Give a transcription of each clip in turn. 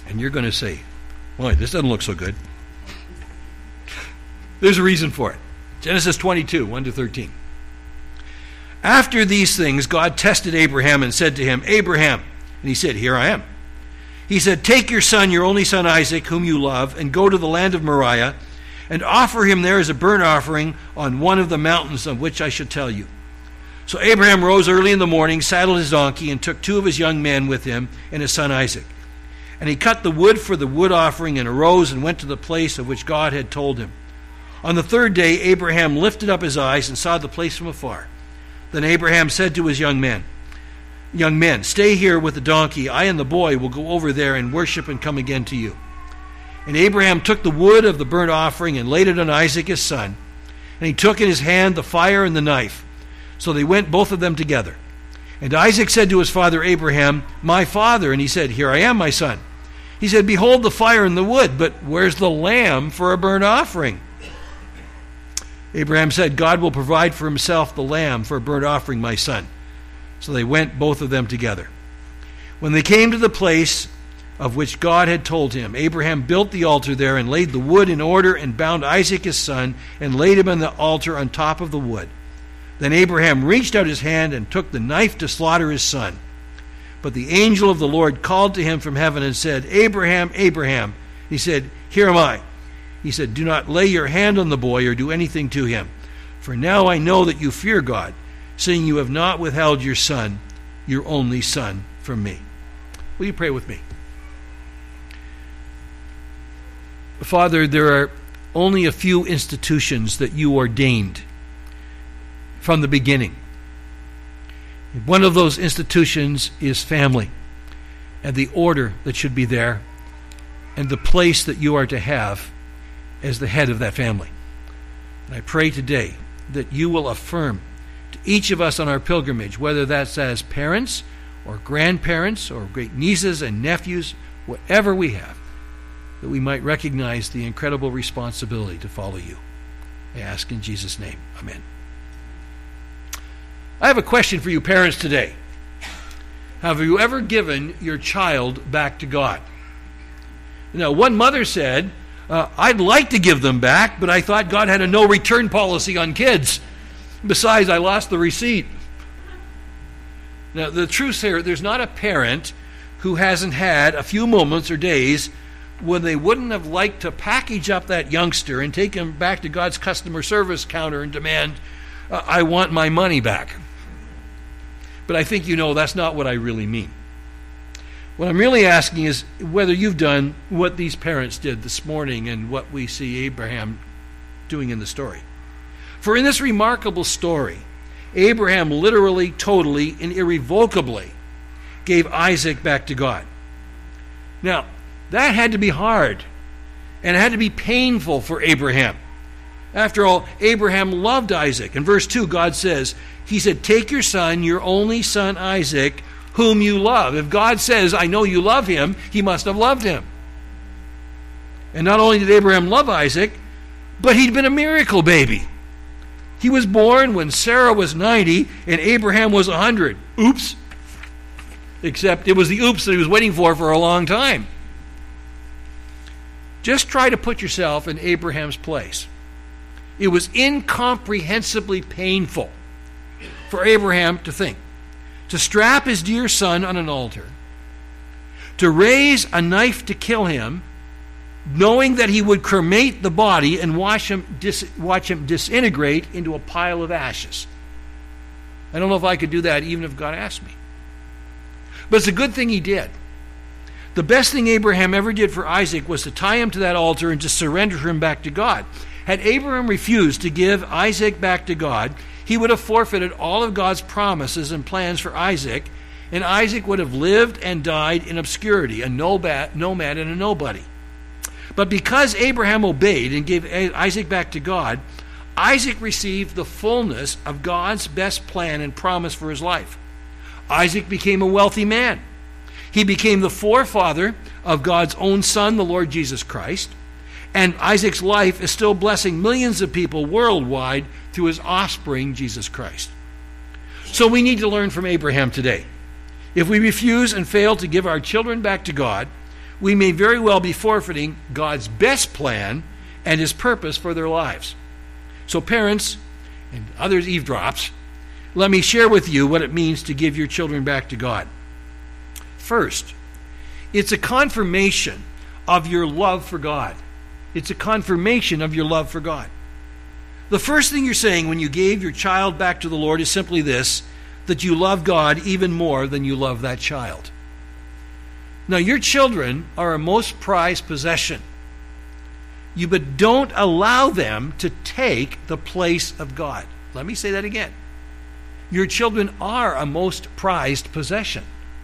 And you're going to say, boy, this doesn't look so good. There's a reason for it. Genesis 22, 1-13. After these things, God tested Abraham and said to him, Abraham. And he said, here I am. He said, take your son, your only son Isaac, whom you love, and go to the land of Moriah, and offer him there as a burnt offering on one of the mountains of which I shall tell you. So Abraham rose early in the morning, saddled his donkey, and took 2 of his young men with him and his son Isaac. And he cut the wood for the wood offering and arose and went to the place of which God had told him. On the 3rd day, Abraham lifted up his eyes and saw the place from afar. Then Abraham said to his young men, stay here with the donkey. I and the boy will go over there and worship and come again to you. And Abraham took the wood of the burnt offering and laid it on Isaac his son. And he took in his hand the fire and the knife. So they went both of them together. And Isaac said to his father Abraham, my father. And he said, here I am, my son. He said, behold the fire and the wood, but where's the lamb for a burnt offering? Abraham said, God will provide for himself the lamb for a burnt offering, my son. So they went both of them together. When they came to the place of which God had told him, Abraham built the altar there and laid the wood in order and bound Isaac his son and laid him on the altar on top of the wood. Then Abraham reached out his hand and took the knife to slaughter his son. But the angel of the Lord called to him from heaven and said, Abraham, Abraham. He said, here am I. He said, do not lay your hand on the boy or do anything to him. For now I know that you fear God, seeing you have not withheld your son, your only son, from me. Will you pray with me? Father, there are only a few institutions that you ordained from the beginning. One of those institutions is family, and the order that should be there, and the place that you are to have as the head of that family. And I pray today that you will affirm to each of us on our pilgrimage, whether that's as parents or grandparents or great nieces and nephews, whatever we have, that we might recognize the incredible responsibility to follow you. I ask in Jesus' name. Amen. I have a question for you parents today. Have you ever given your child back to God? Now, one mother said, I'd like to give them back, but I thought God had a no-return policy on kids. Besides, I lost the receipt. Now, the truth here, there's not a parent who hasn't had a few moments or days when they wouldn't have liked to package up that youngster and take him back to God's customer service counter and demand, I want my money back. But I think you know that's not what I really mean. What I'm really asking is whether you've done what these parents did this morning and what we see Abraham doing in the story. For in this remarkable story, Abraham literally, totally, and irrevocably gave Isaac back to God. Now, that had to be hard, and it had to be painful for Abraham. After all, Abraham loved Isaac. In verse 2, God says, he said, take your son, your only son Isaac, whom you love. If God says, I know you love him, he must have loved him. And not only did Abraham love Isaac, but he'd been a miracle baby. He was born when Sarah was 90 and Abraham was 100. Oops. Except it was the oops that he was waiting for a long time. Just try to put yourself in Abraham's place. It was incomprehensibly painful for Abraham to think, to strap his dear son on an altar, to raise a knife to kill him, knowing that he would cremate the body and watch him disintegrate into a pile of ashes. I don't know if I could do that even if God asked me. But it's a good thing he did. The best thing Abraham ever did for Isaac was to tie him to that altar and to surrender him back to God. Had Abraham refused to give Isaac back to God, he would have forfeited all of God's promises and plans for Isaac, and Isaac would have lived and died in obscurity, a nomad and a nobody. But because Abraham obeyed and gave Isaac back to God, Isaac received the fullness of God's best plan and promise for his life. Isaac became a wealthy man. He became the forefather of God's own son, the Lord Jesus Christ. And Isaac's life is still blessing millions of people worldwide through his offspring, Jesus Christ. So we need to learn from Abraham today. If we refuse and fail to give our children back to God, we may very well be forfeiting God's best plan and his purpose for their lives. So parents and others eavesdrops, let me share with you what it means to give your children back to God. First, it's a confirmation of your love for God. It's a confirmation of your love for God. The first thing you're saying when you gave your child back to the Lord is simply this, that you love God even more than you love that child. Now, your children are a most prized possession. But don't allow them to take the place of God. Let me say that again. Your children are a most prized possession.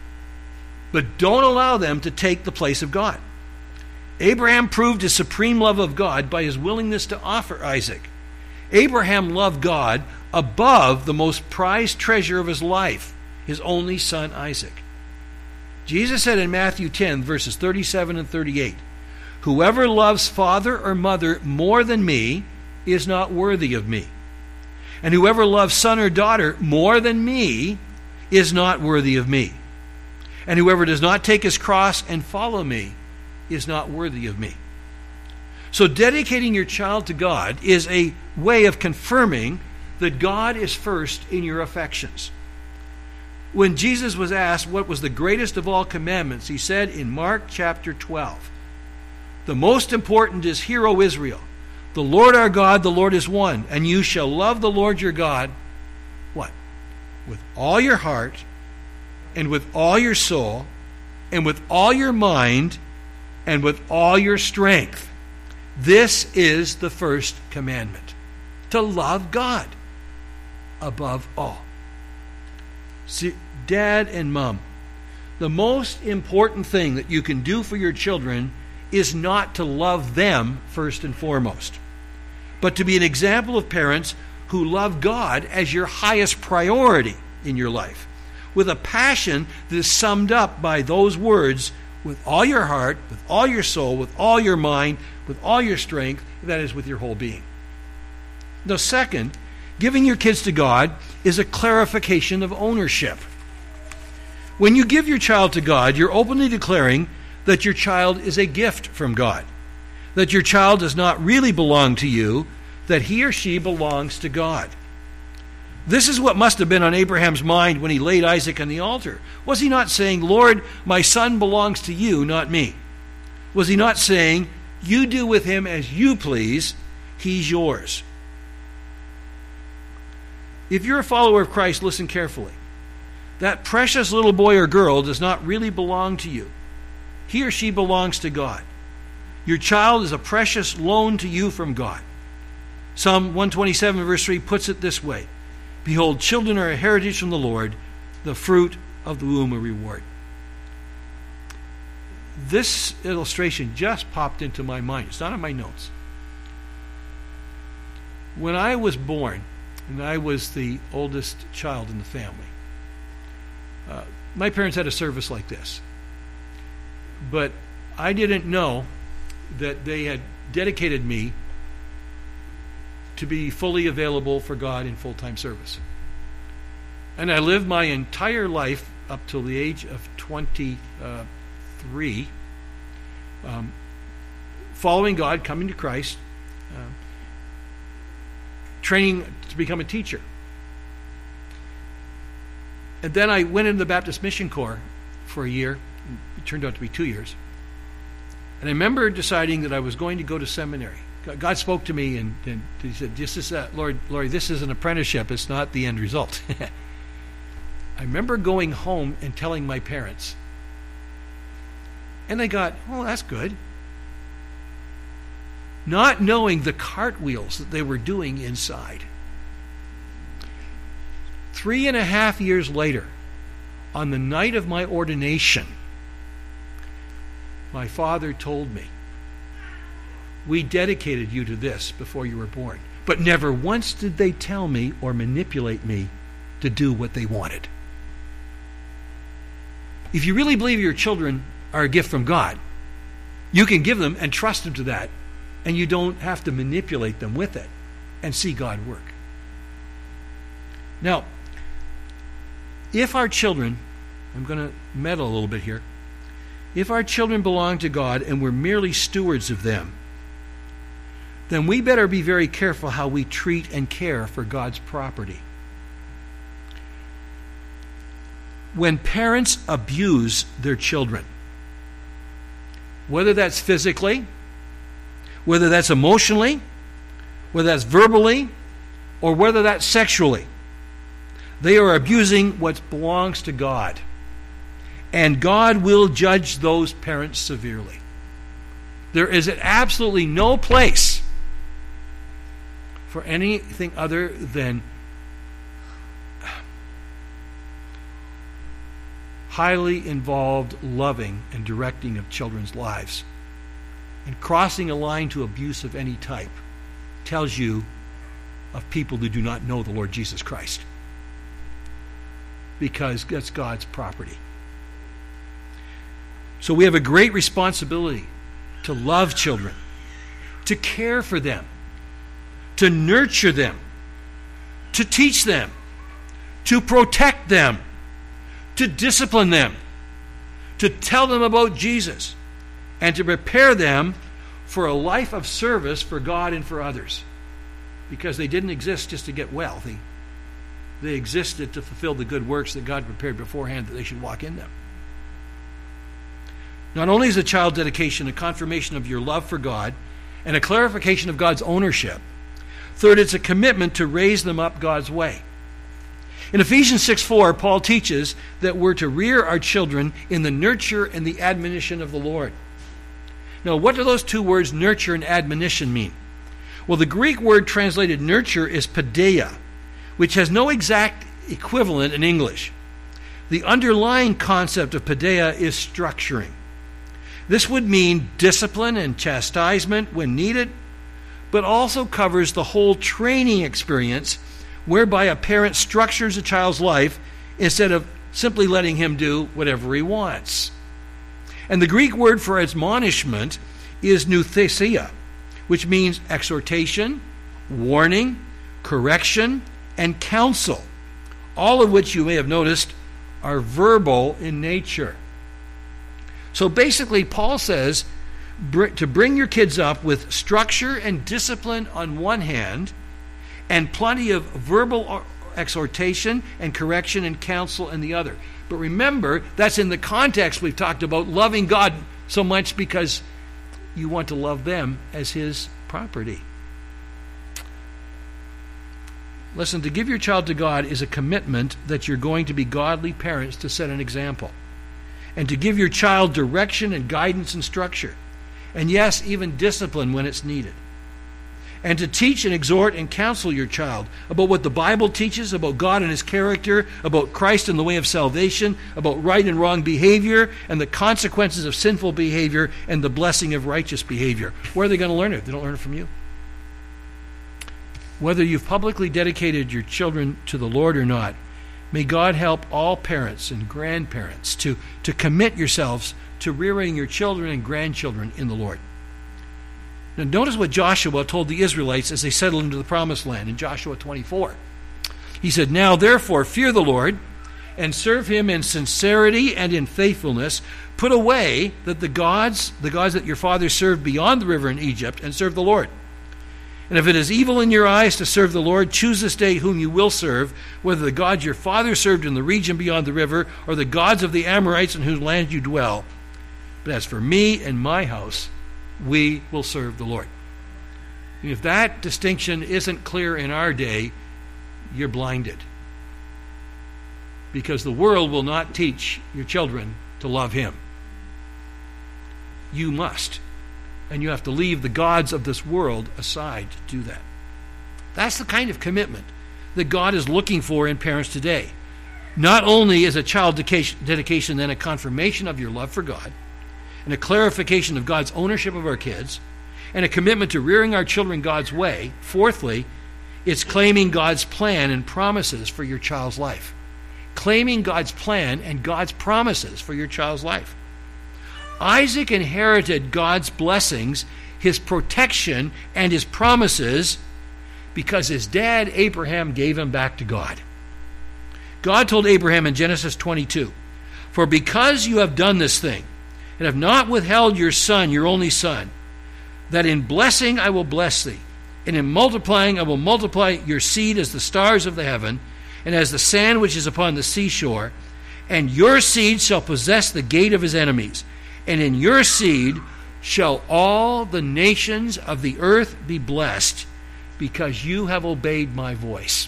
But don't allow them to take the place of God. Abraham proved his supreme love of God by his willingness to offer Isaac. Abraham loved God above the most prized treasure of his life, his only son Isaac. Jesus said in Matthew 10, verses 37 and 38, "Whoever loves father or mother more than me is not worthy of me. And whoever loves son or daughter more than me is not worthy of me. And whoever does not take his cross and follow me is not worthy of me." So dedicating your child to God is a way of confirming that God is first in your affections. When Jesus was asked what was the greatest of all commandments, he said in Mark chapter 12, "The most important is, Hear, O Israel, the Lord our God, the Lord is one, and you shall love the Lord your God," what? "With all your heart, and with all your soul, and with all your mind, and with all your strength. This is the first commandment, to love God above all." See, Dad and Mom, the most important thing that you can do for your children is not to love them first and foremost, but to be an example of parents who love God as your highest priority in your life, with a passion that is summed up by those words, with all your heart, with all your soul, with all your mind, with all your strength, that is, with your whole being. Now, second, giving your kids to God is a clarification of ownership. When you give your child to God, you're openly declaring that your child is a gift from God, that your child does not really belong to you, that he or she belongs to God. This is what must have been on Abraham's mind when he laid Isaac on the altar. Was he not saying, "Lord, my son belongs to you, not me"? Was he not saying, "You do with him as you please, he's yours"? If you're a follower of Christ, listen carefully. That precious little boy or girl does not really belong to you. He or she belongs to God. Your child is a precious loan to you from God. Psalm 127 verse 3 puts it this way, "Behold, children are a heritage from the Lord, the fruit of the womb a reward." This illustration just popped into my mind. It's not in my notes. When I was born, and I was the oldest child in the family, my parents had a service like this. But I didn't know that they had dedicated me to be fully available for God in full-time service. And I lived my entire life up till the age of 23, following God, coming to Christ, training to become a teacher. And then I went into the Baptist Mission Corps for a year. It turned out to be 2 years. And I remember deciding that I was going to go to seminary. God spoke to me and he said, Lori, this is an apprenticeship. It's not the end result. I remember going home and telling my parents. And they got, "Oh, that's good." Not knowing the cartwheels that they were doing inside. 3.5 years later, on the night of my ordination, my father told me, "We dedicated you to this before you were born." But never once did they tell me or manipulate me to do what they wanted. If you really believe your children are a gift from God, you can give them and trust them to that, and you don't have to manipulate them with it and see God work. Now, if our children, I'm going to meddle a little bit here, if our children belong to God and we're merely stewards of them, then we better be very careful how we treat and care for God's property. When parents abuse their children, whether that's physically, whether that's emotionally, whether that's verbally, or whether that's sexually, they are abusing what belongs to God. And God will judge those parents severely. There is absolutely no place for anything other than highly involved loving and directing of children's lives. And crossing a line to abuse of any type tells you of people who do not know the Lord Jesus Christ, because that's God's property. So we have a great responsibility to love children, to care for them, to nurture them, to teach them, to protect them, to discipline them, to tell them about Jesus, and to prepare them for a life of service for God and for others. Because they didn't exist just to get wealthy. They existed to fulfill the good works that God prepared beforehand that they should walk in them. Not only is a child dedication a confirmation of your love for God and a clarification of God's ownership, third, it's a commitment to raise them up God's way. In Ephesians 6:4, Paul teaches that we're to rear our children in the nurture and the admonition of the Lord. Now, what do those two words, nurture and admonition, mean? Well, the Greek word translated nurture is paideia, which has no exact equivalent in English. The underlying concept of paideia is structuring. This would mean discipline and chastisement when needed, but also covers the whole training experience whereby a parent structures a child's life instead of simply letting him do whatever he wants. And the Greek word for admonishment is nouthesia, which means exhortation, warning, correction, and counsel, all of which you may have noticed are verbal in nature. So basically, Paul says to bring your kids up with structure and discipline on one hand, and plenty of verbal exhortation and correction and counsel on the other. But remember, that's in the context we've talked about loving God so much because you want to love them as His property. Listen, to give your child to God is a commitment that you're going to be godly parents to set an example. And to give your child direction and guidance and structure. And yes, even discipline when it's needed. And to teach and exhort and counsel your child about what the Bible teaches, about God and His character, about Christ and the way of salvation, about right and wrong behavior, and the consequences of sinful behavior, and the blessing of righteous behavior. Where are they going to learn it if they don't learn it from you? Whether you've publicly dedicated your children to the Lord or not, may God help all parents and grandparents to commit yourselves to rearing your children and grandchildren in the Lord. Now notice what Joshua told the Israelites as they settled into the promised land in Joshua 24. He said, "Now therefore fear the Lord and serve Him in sincerity and in faithfulness. Put away the gods that your fathers served beyond the river in Egypt, and serve the Lord. And if it is evil in your eyes to serve the Lord, choose this day whom you will serve, whether the gods your fathers served in the region beyond the river, or the gods of the Amorites in whose land you dwell. But as for me and my house, we will serve the Lord." And if that distinction isn't clear in our day, you're blinded. Because the world will not teach your children to love Him. You must. And you have to leave the gods of this world aside to do that. That's the kind of commitment that God is looking for in parents today. Not only is a child dedication then a confirmation of your love for God, and a clarification of God's ownership of our kids, and a commitment to rearing our children God's way, fourthly, it's claiming God's plan and promises for your child's life. Claiming God's plan and God's promises for your child's life. Isaac inherited God's blessings, His protection, and His promises because his dad Abraham gave him back to God. God told Abraham in Genesis 22, "For because you have done this thing, and have not withheld your son, your only son, that in blessing I will bless thee, and in multiplying I will multiply your seed as the stars of the heaven, and as the sand which is upon the seashore, and your seed shall possess the gate of his enemies, and in your seed shall all the nations of the earth be blessed, because you have obeyed my voice.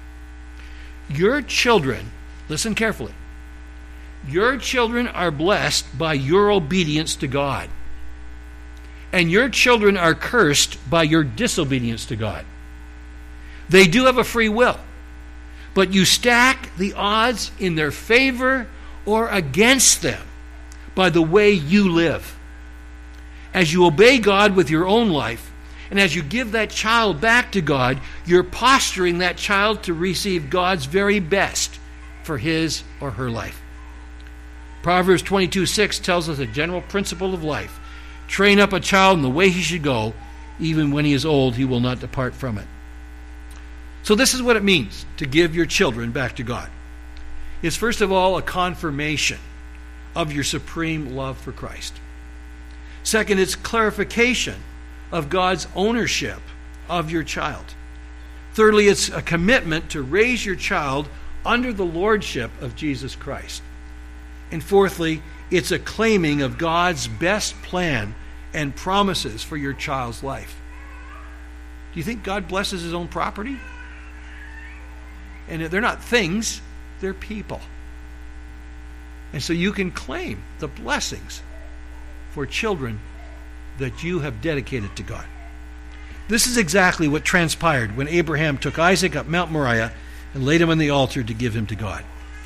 Your children, listen carefully, your children are blessed by your obedience to God. And your children are cursed by your disobedience to God. They do have a free will, but you stack the odds in their favor or against them by the way you live. As you obey God with your own life, and as you give that child back to God, you're posturing that child to receive God's very best for his or her life. Proverbs 22:6 tells us a general principle of life. Train up a child in the way he should go, even when he is old, he will not depart from it. So this is what it means to give your children back to God. It's first of all a confirmation of your supreme love for Christ. Second, it's clarification of God's ownership of your child. Thirdly, it's a commitment to raise your child under the lordship of Jesus Christ. And fourthly, it's a claiming of God's best plan and promises for your child's life. Do you think God blesses his own property? And they're not things, they're people. And so you can claim the blessings for children that you have dedicated to God. This is exactly what transpired when Abraham took Isaac up Mount Moriah and laid him on the altar to give him to God.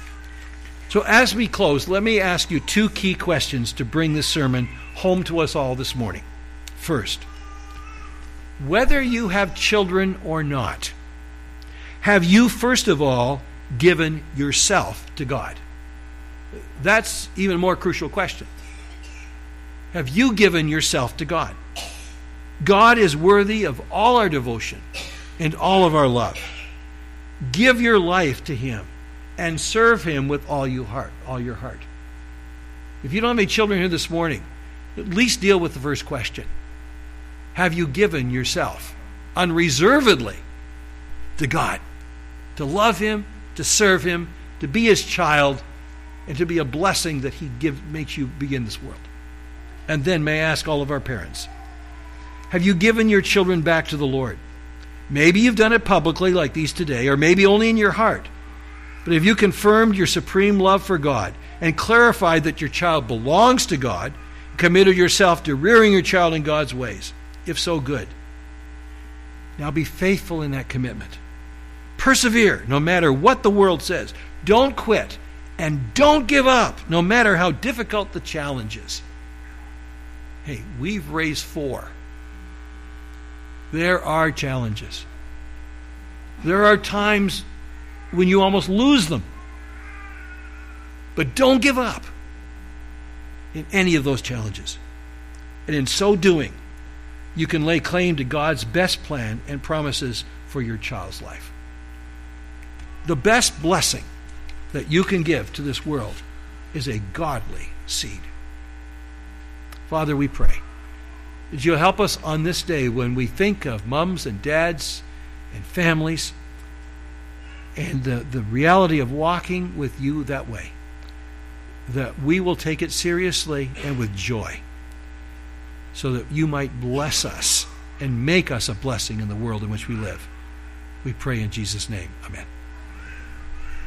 So as we close, let me ask you two key questions to bring this sermon home to us all this morning. First, whether you have children or not, have you first of all given yourself to God? That's even a more crucial question. Have you given yourself to God? God is worthy of all our devotion and all of our love. Give your life to him and serve him with all your heart. If you don't have any children here this morning, at least deal with the first question. Have you given yourself unreservedly to God? To love him, to serve him, to be his child, and to be a blessing that he makes you begin this world. And then may I ask all of our parents, have you given your children back to the Lord? Maybe you've done it publicly like these today, or maybe only in your heart. But have you confirmed your supreme love for God and clarified that your child belongs to God, committed yourself to rearing your child in God's ways? If so, good. Now be faithful in that commitment. Persevere no matter what the world says. Don't quit and don't give up no matter how difficult the challenge is. Hey, we've raised 4. There are challenges. There are times when you almost lose them. But don't give up in any of those challenges. And in so doing, you can lay claim to God's best plan and promises for your child's life. The best blessing that you can give to this world is a godly seed. Father, we pray that you'll help us on this day when we think of moms and dads and families and the reality of walking with you that way, that we will take it seriously and with joy, so that you might bless us and make us a blessing in the world in which we live. We pray in Jesus' name. Amen.